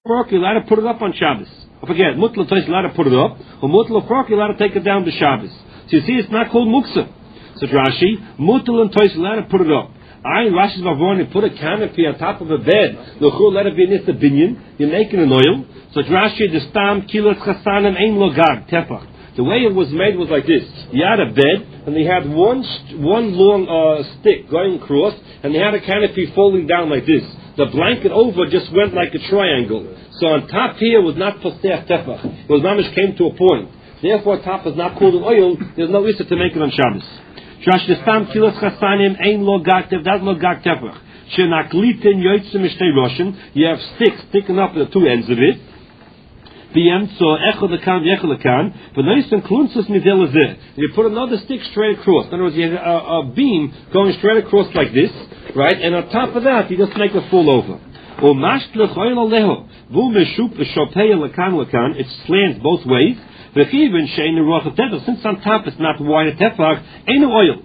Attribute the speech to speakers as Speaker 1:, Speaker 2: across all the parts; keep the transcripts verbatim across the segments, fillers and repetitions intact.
Speaker 1: Krok, you're allowed to put it up on Shabbos. I forget, Mutla Tois, you're allowed to put it up, or Mutla Krok, you're allowed to take it down to Shabbos. So you see, it's not called Muksa. So Rashi, Mutla and Tois, you're allowed to put it up. I, Rashi's Mavon, you put a canopy on top of a bed, L'chur, let it be in the binyan, you're making an oil. So Rashi, the Stam, Kilos, Chasanim, Ein Logag, Tefach. The way it was made was like this. You had a bed, and they had one one long uh, stick going across, and they had a canopy folding down like this. The blanket over just went like a triangle. So on top here was not Poseh Tefach. It was mamish came to a point. Therefore, top is not called an oil. There's no issa to make it on Shabbos. Shash Nestam Kilos Chasanim Ein Lo Gag Tefach. That's Lo Gag Tefach. Shenaklitin Yoitzim Mishtei Roshin. You have sticks sticking up at the two ends of it. So you put another stick straight across. In other words, you have a, a beam going straight across like this, right? And on top of that, you just make it fall over. It slants both ways. Since on top it's not wide tefach, ain't no oil.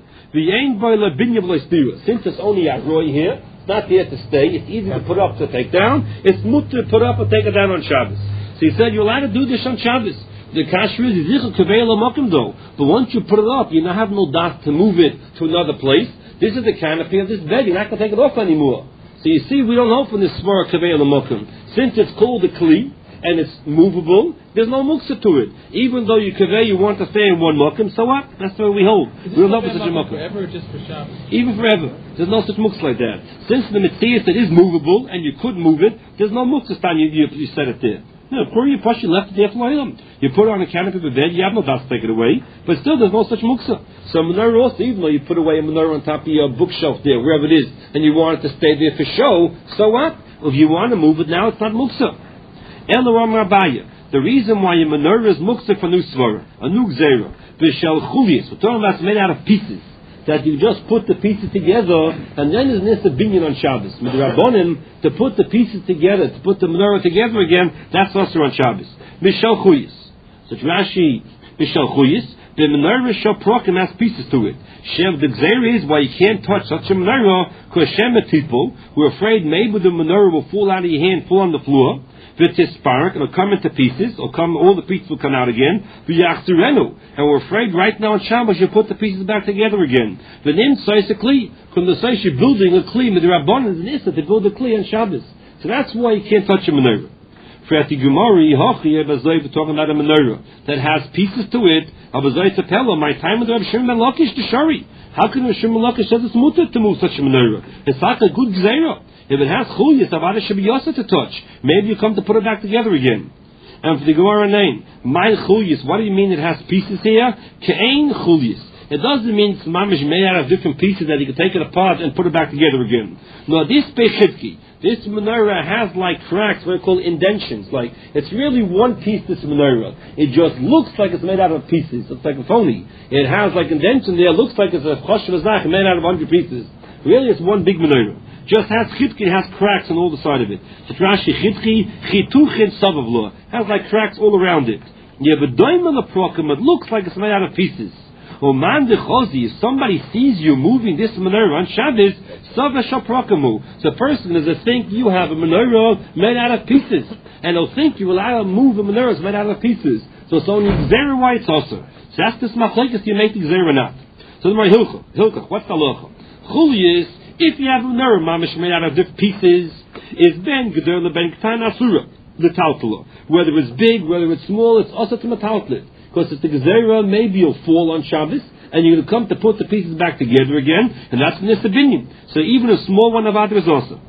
Speaker 1: Since it's only a roy here, it's not here to stay. It's easy to put up to take down. It's mutter to put up and take it down on Shabbos. So he said, you're allowed to do this on Shabbos. The kasher is yichel kavei l'makom though. But once you put it up, you don't have no dot to move it to another place. This is the canopy of this bed. You're not going to take it off anymore. So you see, we don't open this svara kavei l'makom. Since it's called a kli, and it's movable, there's no muksa to it. Even though you kavei, you want to stay in one makom, so what? That's the way we hold. We don't open such a makom.
Speaker 2: Forever or just for Shabbos?
Speaker 1: Even forever. There's no such muksa like that. Since the mitzvah that is movable, and you could move it, there's no muksa stand you, you, you set it there. No, before you push, you left it there for him. You put it on a canopy of a bed, you have no dust to take it away, but still there's no such muksa. So menorah also, even though you put away a menorah on top of your bookshelf there, wherever it is, and you want it to stay there for show, so what? If you want to move it now, it's not muksa. Elohim Rabaya. The reason why your menorah is muksa for new svara, a new gzera, v'shel chulius, we're talking about it's made out of pieces, that you just put the pieces together, and then there's nista binyan on Shabbos. With the Rabbonim, to put the pieces together, to put the menorah together again, that's also on Shabbos. Mishal Chuyis. So Rashi, Mishal Chuyis, the menorah shall prokim has pieces to it. Shem, the gzera is why you can't touch such a menorah, because Shem people, we're afraid maybe the menorah will fall out of your hand, fall on the floor, V'tisparak, it'll come into pieces, it'll come, all the pieces will come out again, V'yachzirenu, and we're afraid right now on Shabbos you put the pieces back together again. V'nim sois a kli, from the sois you're building a kli, with the Rabbanan is an issa to build a kli on Shabbos. So that's why you can't touch a menorah. Frati Gemari, Hochi, Abazoi, we're talking about a menorah that has pieces to it, Abazoi Tapella, my time with Rabbi Shimon ben Lakish to Shari. How can Rabbi Shimon ben Lakish says it's mutter to move such a menorah? It's like a good gzera. If it has chulias, avada should be yosa to touch. Maybe you come to put it back together again. And for the Gemara name, my chulias, what do you mean it has pieces here? Ke'ain chulias. It doesn't mean it's mamish made out of different pieces that you can take it apart and put it back together again. No, this pechitki, this menorah has like cracks, what are called indentions. Like, it's really one piece, this menorah. It just looks like it's made out of pieces. It's like a phony. It has like indention there, it looks like it's a choshev azach made out of a hundred pieces. Really, it's one big menorah. Just has chitki, it has cracks on all the side of it. So Rashi chitki, chituchin savavlo, has like cracks all around it. Yeah, but doimel aprokim, it looks like it's made out of pieces. Oh man de chosi, if somebody sees you moving this menorah on Shabbos, savashal prokimu. So the person is to think you have a menorah made out of pieces, and they'll think you will allow to move a menorah that's made out of pieces. So it's only gzera why it's also. So that's this machlekes you make the gzera or not. So the Mar Hilchah, Hilchah, what's the halacha? Chuli is, if you have a menorah mamish made out of different pieces, is ben gedor leben k'tan asura, the taltala. Whether it's big, whether it's small, it's also to metaltlit. Because it's the gezerah, maybe you'll fall on Shabbos, and you're going to come to put the pieces back together again, and that's nista binyan. So even a small one of other is also.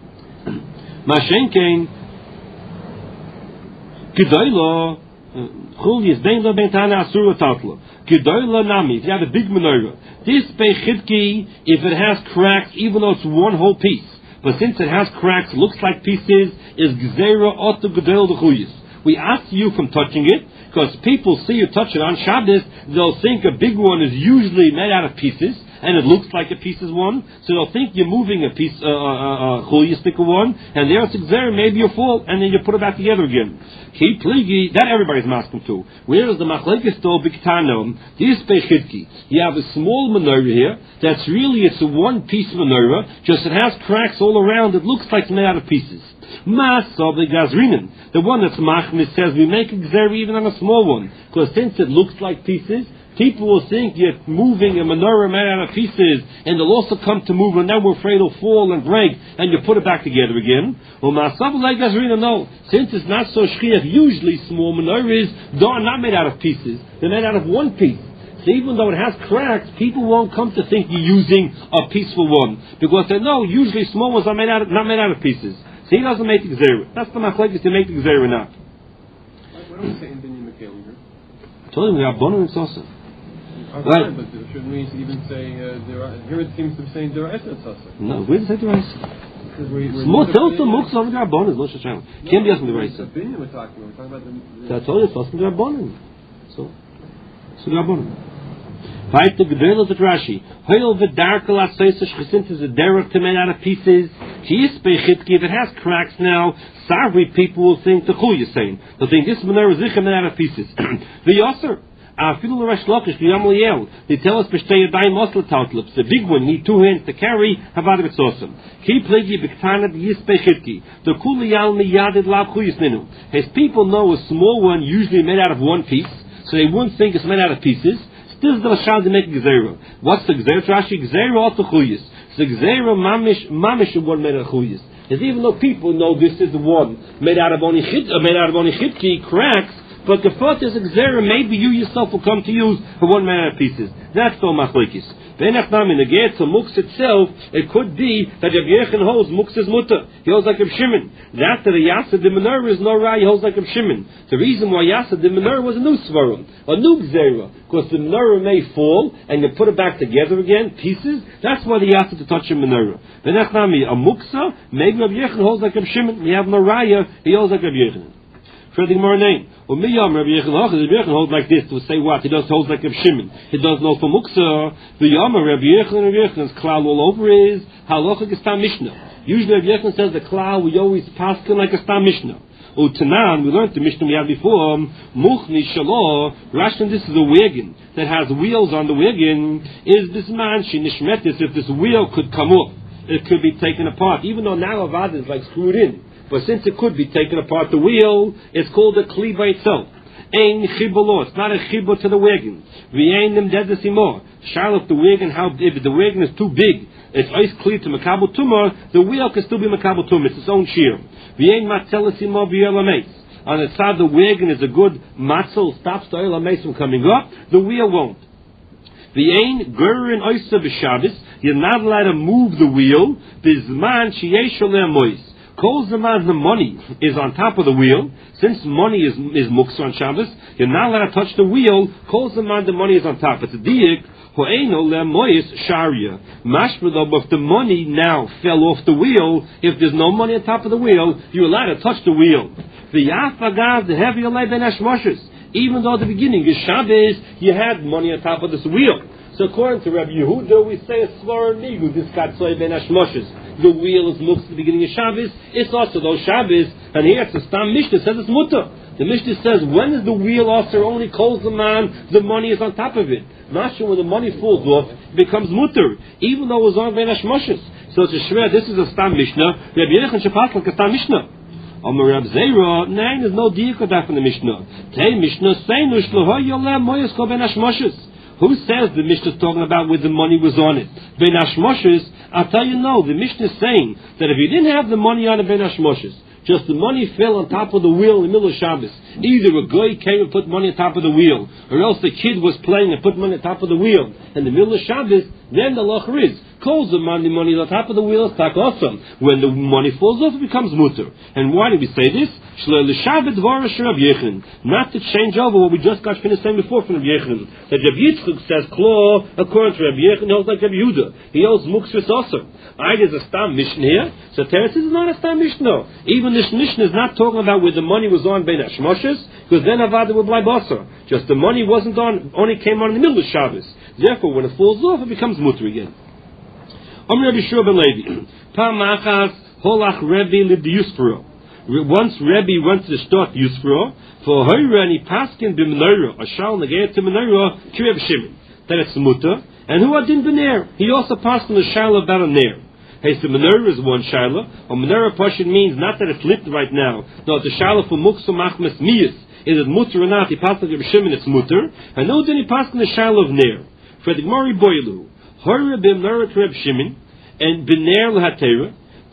Speaker 1: Mashenkein, gedoyla, chuli is ben leben k'tan asura taltala. Gedoyla nami, if you have a big menorah, this pechitki, if it has cracks, even though it's one whole piece, but since it has cracks, looks like pieces, is gzera otu gedel d'chuyis. We ask you from touching it, because people see you touch it on Shabbos, they'll think a big one is usually made out of pieces, and it looks like a piece is one, so they'll think you're moving a piece, a uh, uh, uh, uh, stick of one, and there it's gzera, maybe you fall, and then you put it back together again. Keep pligi, that everybody's masking to. Where is the machlekes to b'ktanom? This pechitki. You have a small menorah here. That's really it's a one piece menorah. Just it has cracks all around. It looks like it's made out of pieces. Ma'asav legazrinin. The one that's machmis says we make a gzera even on a small one, because since it looks like pieces, people will think you're moving a menorah made out of pieces, and they'll also come to move, and now we're afraid it'll fall and break, and you put it back together again. Well, Ma'asav legazrinin, no. Since it's not so shchiach, usually small menorahs are not made out of pieces. They're made out of one piece. So even though it has cracks, people won't come to think you're using a pieceful one, because they know usually small ones are made out of, not made out of pieces. So he doesn't make the gzera. That's the machlekes to make the gzera or not.
Speaker 2: What do we say in Binyan Mikhail here?
Speaker 1: I told him we have bonim and sosa.
Speaker 2: Right, but shouldn't we even say uh, there? Here it seems to be saying there is sosa.
Speaker 1: No, where does it say there is?
Speaker 2: More
Speaker 1: tell the muksa on the bonim. No, shacham. Can't be asking the right.
Speaker 2: The Binyan we're talking about. We're talking about the.
Speaker 1: So I told you it's asking the bonim. So, so the bonim. Right, the Gedel of the Rashi. Hoil v'darkel asoysish chesint is a derech to made out of pieces. He is pechitki. If it has cracks now, savvy people will think the chuy is saying. They'll think this menorah is made out of pieces. The yosser. Afilu l'resh lokish v'yam l'yel. They tell us b'shtei yadayim osla tautlips. The big one need two hands to carry. Havad it's awesome. Ki plegi b'ktana b'yis pechitki. The kuli yal miyadid lav chuy ninu. His people know a small one usually made out of one piece, so they wouldn't think it's made out of pieces. This is the Rashad to make gzera. What's the gzera? Rashi gzera also chuyis. The gzera mamish mamish one made out of chuyis. Is even though people know this is the one made out of only chit, uh, made out of only chitki cracks, but the thought is a gzera. Maybe you yourself will come to use for one made out of pieces. That's all machlekes. Then after in the get to mux itself, it could be that Rabbi Yechon holds mux is mutter. He holds like Rabbi Shimon. That the Yasser the menorah is no rai. He holds like Rabbi Shimon. The reason why Yasser the menorah was a new svarim, a new gzera, because the menorah may fall and you put it back together again, pieces. That's why the Yasser to touch a menorah. Then after a muksa, maybe Rabbi Yechon holds like Rabbi Shimon. We have no raya. He holds like Rabbi Yechon. For the Gemara name. Well, Miyam Rabbi Yechon holds like this to say what? He does holds like Rabbi Shimon. He does know for Muksa. The Yama Rabbi Yechon Rabbi Yechon's klal all over is halacha gestam mishnah. Usually Rabbi Yechon says the klal we always paskin like a stam mishnah. Utanan, we learned the mishnah we had before. Muchni shalo. Rashon, this is a wagon that has wheels on the wagon. Is this man she nishmetis? If this wheel could come up, it could be taken apart. Even though now avad is like screwed in. But since it could be taken apart the wheel, it's called a kli by itself. Ein chibolo, it's not a chibbo to the wagon. V'ein them dedesimor. Charlotte, the wagon, how if the wagon is too big, it's ice kli to makabel tumor, the wheel can still be makabel tumor, it's its own shear. V'ein matelesimor v'yelameis. On the side the wagon is a good matzel, stops the oil from coming up, the wheel won't. V'ein gurin oysa b'shabbos, you're not allowed to move the wheel, bizman sheyesholem mois. Calls the man the money is on top of the wheel. Since money is is muksa on Shabbos, you're not allowed to touch the wheel. Calls the man the money is on top. It's a diik. Ho'eno lemoyis sharia. Mashma, but if the money now fell off the wheel, if there's no money on top of the wheel, you're allowed to touch the wheel. The yafagav the heavy olay ben hashmoshes. Even though at the beginning is Shabbos, you had money on top of this wheel. So according to Rabbi Yehuda, we say a svara nigu this katzoi ben hashmoshes. The wheel is moved at the beginning of Shabbos. It's also those Shabbos, and here it's the Stam Mishnah says it's mutter. The Mishnah says when is the wheel also only calls the man, the money is on top of it. Not sure when the money falls off, it becomes mutter, even though it was on Ben Hashmoshes. So it's a shver. This is a Stam Mishnah. Rabbi Yechon shepas like a Stam Mishnah. Amar Rab Zera, nein, there's no diuk of that from the Mishnah. Tei Mishnah seinu shloho yolem moyes kol Ben Hashmoshes. Who says the Mishnah is talking about where the money was on it? Ben Hashmoshes, I'll tell you no. The Mishnah is saying that if you didn't have the money on it, Ben Hashmoshes, just the money fell on top of the wheel in the middle of Shabbos. Either a guy came and put money on top of the wheel, or else the kid was playing and put money on top of the wheel. In the middle of Shabbos, then the loch is. Calls the money, money on top of the wheel, it's tak awesome. When the money falls off, it becomes mutter. And why did we say this? Not to change over what we just got finished saying before from Rabbi Yechon. That Rabbi Yitzchak says, Klo, according to Rabbi Yechon, he holds like Rabbi Yehuda. He holds muktzvus awesome. I there's a Stam Mishnah here. So Teretz is not a Stam Mishnah. Even this Mishnah is not talking about where the money was on Ben Hashmoshes, because then Avada would lie basar. Just the money wasn't on, only came on in the middle of Shabbos. Therefore, when it falls off, it becomes mutter again. Om Rabbi Shua ben Levi. Pamachas holach Rebbe lid Yusfro. Once Rebbe went to the start Yusfro, for Hoira and he paskin b'menorah, a shal negayat to menorah, ki Rebbe Shimon. That it's mutter. And who adin b'ner? He also passed on the shal about a ner. Hey, so menorah is one shaila. Or menorah Pashut means not that it's lit right now. No, the shaila for muksa machmas miyas. Is it mutter or not? He passed like Reb Shimon, it's mutter. And no, then he passed in the shaila of ner. For the Gemara boilu, hora b'menorah Reb Shimon and b'ner l'hatera.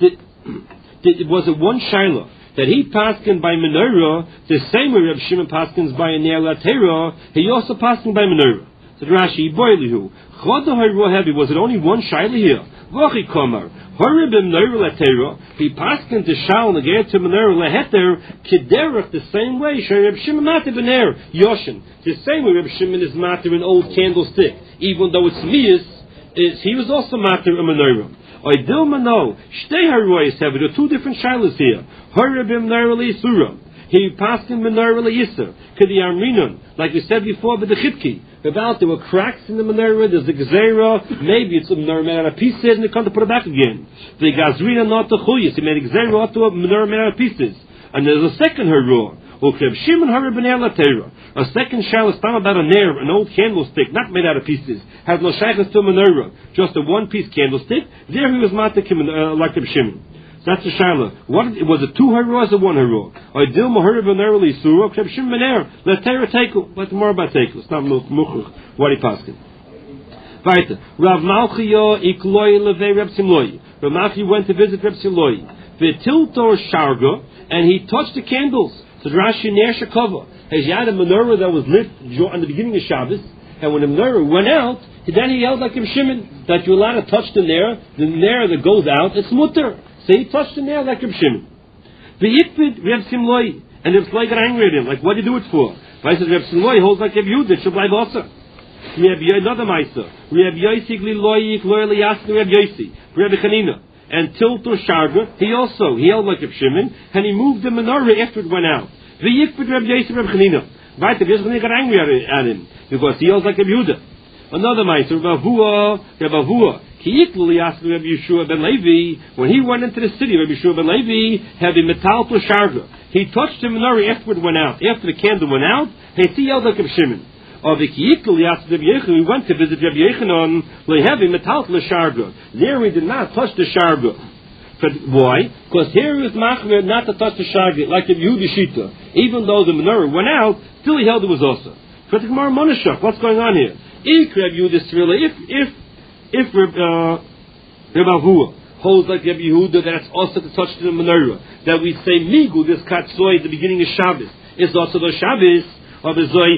Speaker 1: It was a one shaila that he paskin by menorah the same way Reb Shimon paskins by a ner l'hatera. He also paskin by menorah. So Rashi boilu. Was it only one shaila here? Vachi Komar. Hora b'menorah l'hatera. He paskin to shal neged to menorah l'heter kederach the same way. Reb Shimon matir b'ner yoshin. The same way Reb Shimon is matir an old candlestick, even though it's miyas. He was also matir a menorah. I dilma no. Shtei haroyes have there are two different shilas here. Hora b'menorah l'isura. He paskin menorah l'yisur. Kedi arminon, like we said before, but the chipki. About there were cracks in the menorah, there's a gzera, maybe it's a menorah made out of pieces, and they can't put it back again. The gazrina not the chuyas, he made a gzera out to a menorah made out of pieces. And there's a second haror, Reb Shimon hara b'ner l'hatera. A second shal is talking about a ner, an old candlestick, not made out of pieces, has no shaykhs to a menorah, just a one-piece candlestick. There he was matik uh, like Reb Shimon. That's the shaila. What was it? Two haros or one haro? I dil mahara b'ner l'isura. Reb Shimon b'ner l'hatera teiku. Let more about teiku. It's not muchuch. What he paskin. Weiter. Rav Malchia ikloy levei Reb Simloi. Rav Malchia went to visit Reb Simloi. V'tiltor sharga, and he touched the candles. So Rashi ner shekava. He had a menorah that was lit on the beginning of Shabbos, and when the menorah went out, then he yelled like Reb Shimon that you're allowed to touch the ner. The ner that goes out, it's mutter. So he touched the nail like Reb Shimon. The Yikvid Reb Simloi, and Reb Simloi got angry at him. Like, what do you do it for? I said, Reb Simloi holds like Reb Yehuda, should bleibe also. Reb Yosi, another Meister. Reb Yosi gliloi yikloy liyasni Reb Yosi. Reb Chanina. And Tilto Sharga, he also, he held like Reb Shimon, and he moved the menorah after it went out. The Yikvid Reb Yosi Reb Chanina. Right, Reb Yosi got angry at him, because he holds like Reb Yehuda. Another Meister, Reb Avua, Reb Avua. When he went into the city, Rabbi Yeshua ben Levi had a metal to sharga. He touched the menorah after it went out. After the candle went out, he yelled like Reb Shimon. Or the we went to visit Rabbi Yechanan, lehevi metal to sharga. There we did not touch the sharga. Why? Because here he was machmir not to touch the sharga, like the Yehudi Shita. Even though the menorah went out, still he held it was also. But the Gemara Monashach, what's going on here? If Rabbi Yehuda if if If Reb uh, Avua holds like Rabbi Yehuda that it's also to touch the menorah, that we say migu this katzoi at the beginning of Shabbos, it's also the Shabbos of the zoi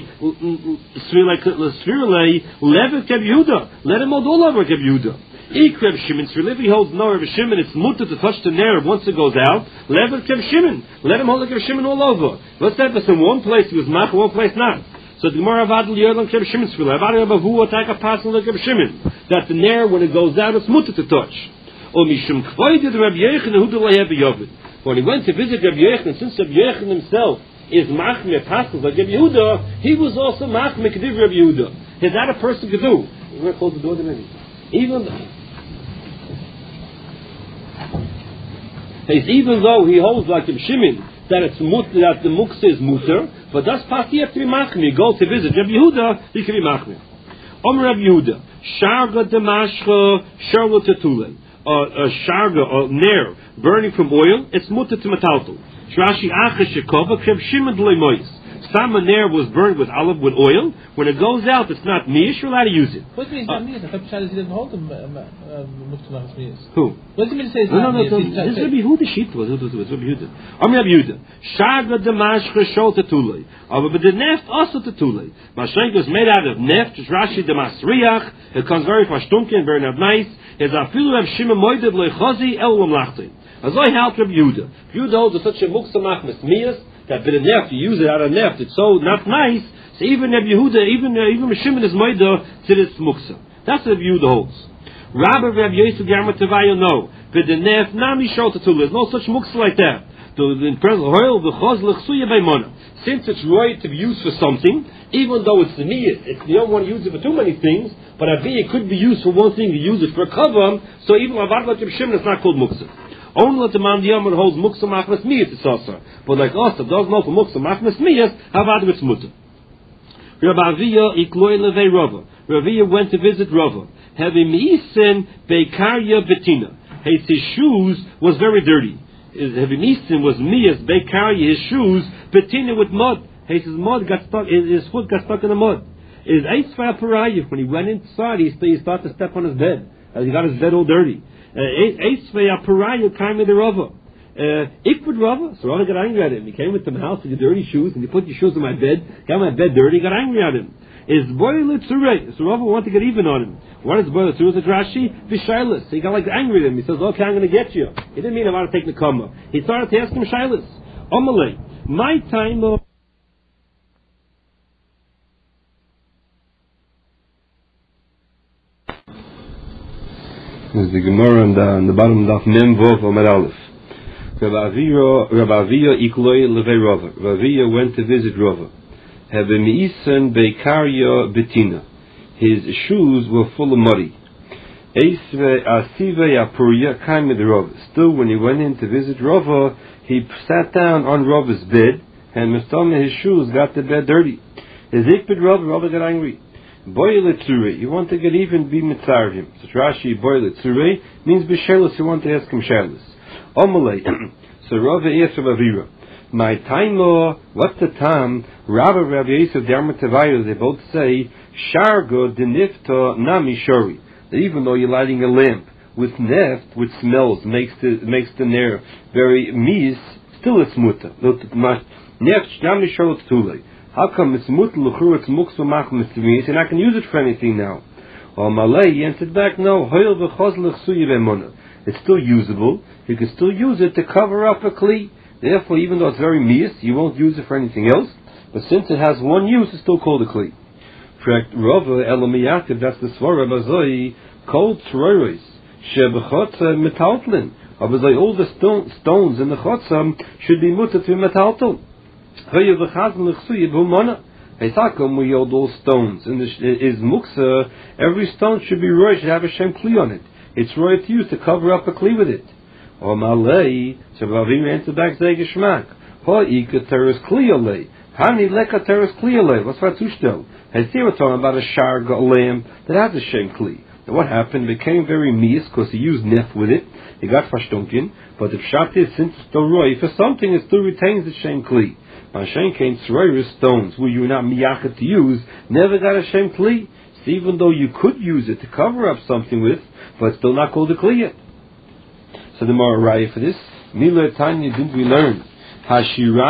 Speaker 1: svirlei levet Rabbi Yehuda. Let him hold all over Rabbi Yehuda. Ik Reb Shimon if he holds no Rabbi Shimon, it's mutter to touch the ner once it goes out. Levet Rabbi Shimon. Let him hold like Rabbi Shimon all over. What's that? That's in one place he was mach, one place not. So the Gemara Avadl Yerlan Reb Shimon's Tefillah. Avadl Reb Avua take a passing like Reb Shimon. That the nair when it goes out it's mutter to touch. O Mishum Kvoided Reb Yechanan Hu D'Lo Yevi Yovid. When he went to visit Reb Yechanan, since Reb Yechanan himself is machmir passing like Reb Yehuda, he was also machmir kediv Reb Yehuda. Is that a person could do? We're going to close the door maybe. Even even though he holds like Reb Shimon that it's mutter, that the muksa is mutter. But that's part you have to be machmir. Go to visit Rabbi Yehuda, you can be machmir. Om Rabbi Yehuda, sharga demashcha sharla tetule. A sharga, or nair, burning from oil, it's mutter to metalto. Shrashi acha shekova kreb shimon d'loi mois. Some nair was burned with olive with oil. When it goes out, it's not mish. You're allowed to use it.
Speaker 3: What do you mean it's not mish? I thought Pshat he doesn't hold them muktzah mish.
Speaker 1: Who?
Speaker 3: What do you mean to say it's
Speaker 1: no,
Speaker 3: not
Speaker 1: no,
Speaker 3: mish?
Speaker 1: No, no, this is Rabbi Yehuda sheet was. It was Rabbi Yehuda. Am Rabbi Yehuda. Shaga demashcha shol tetulei. But the neft also tetulei. Mashenk was made out of neft. Rashi demasriach. It comes very pashtunkin, very not nice. It's afilu Reb Shimon moeded lechazi el lamlachtin. As I helped Rabbi Yehuda. Yehuda holds such a muktzah machmas miyas. That bit of neft, you use it out of neft, it's so not nice. So even Rabbi Yehuda, even uh, even Shimon is moida to this muksa. That's what Rabbi Yehuda holds. Rabbi Rabbi Yosef Gamma Tavayo no, but the neft nami shortatul. There's no such muksa like that. The present oil the chos lechsuya beimona. Since it's right to be used for something, even though it's the niyat, it's you don't want to use it for too many things. But avi it could be used for one thing. You use it for a kavam. So even avad like Shimon, it's not called muksa. Only the man Yamar holds muksa machmas miyas it's also. But like us, that doesn't know for muksa machmas miyas, havad with mutter. Rabbi Aviyah ikloy levei Rava. Rabbi Aviyah went to visit Rava. Having meisen beikarya betina. His shoes was very dirty. His Hebenistin was Mias, Bekarya, his shoes, Betina with mud. His mud got stuck, his, his foot got stuck in the mud. His Eitzvah Parayah, when he went inside, he, he started to step on his bed. Uh, he got his bed all dirty. Eitzvah Parayah came with the Rava. Ikwid Rava, so Rava got angry at him. He came into the house with your dirty shoes, and you put your shoes on my bed, got my bed dirty, got angry at him. Is boiler tzurei. So Rava wanted to get even on him. What is boiler tzurei? It's Rashi, Vishailis. He got like angry at him. He says, okay, I'm going to get you. He didn't mean I want to take the kama. He started to ask him Shailis. Omalei. My time of is the Gemara on the, on the bottom of Mem Vov Amar Aleph. Rabbi Aviyah Ikloi Levei Rava. Rabbi Aviyah went to visit Rava. Hebemiisen Bekarya Betina. His shoes were full of muddy. Eisve Asive Apuria came with Rava. Still, when he went in to visit Rava, he sat down on Rava's bed, and Mustama, his shoes got the bed dirty. His ikbid Rava, Rava got angry. Boile Tzure, you want to get even, be mitzar him. So Rashi, Boile Tzure, means Bishelis, you want to ask him Shelis. Omalei. So Rava asked Rabbi Avira, my time law, what's the time? Rabbi Rabbi Yosef Dermatavayu, they both say, Shargo denifta nami shori. That even though you're lighting a lamp with neft, which smells, makes the makes the nair very mis, still it's muta. Neft nami shori tulei. How come it's muta luchur it's muksu machmas to me, and I can use it for anything now? Or Malay, he answered back, no, hoil v'choz l'chsuyi v'emona. It's still usable. You can still use it to cover up a kli. Therefore, even though it's very mias, you won't use it for anything else. But since it has one use, it's still called a kli. Correct. Rava elomiyativ. That's the svara bazoi called tzroiros shebechotza metaltlin. Abazoi, all the stone, stones in the chotza should be mutter to metaltel. Hoyev v'chazn l'chsuyi b'umana. Heisakom, we hold all stones. And is muksa, every stone should be roy, should have a shem kli on it. It's roy to use to cover up a kli with it. Or malay, so Ravim answered back say geschmack. Ha'ika teres kli alei. Hani leka teres kli alei. What's that tushtel? As here we're talking about a sharga lamb that has a shem kli. Now what happened? It became very mies because he used nef with it. He got fashtunkin. But if shat is since it's still roy, for something it still retains the shem kli. Mashen came tzroiris stones where you were not miyachet to use, never got a shem kli. So even though you could use it to cover up something with, but it's still not called a kli yet. So the more raya for this, Mila Tanya, didn't we learn? Hashira